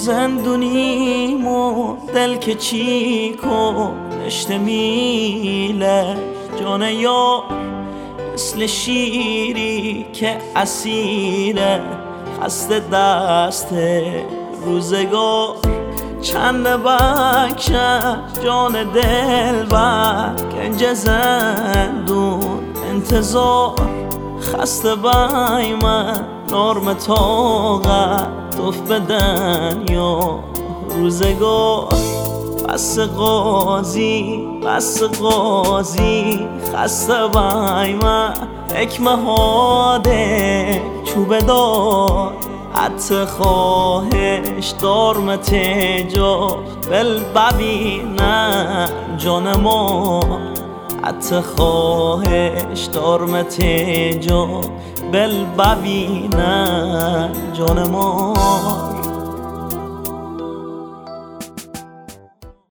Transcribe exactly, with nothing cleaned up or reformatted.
زندونیم و دل که چی کنشته میله جان یار مثل شیری که اسیره خسته دست روزگار چند بکشم جان دل بر گنج زندون انتظار خسته بای من نرم طاقت توف بدن یا روزگار بس قاضی بس قاضی خسته بای من حکمه هاده چوبه دار حتی خواهش دارم تجا بل ببینم جان ما حتی خواهش دارم تجا بل ببینم جان ما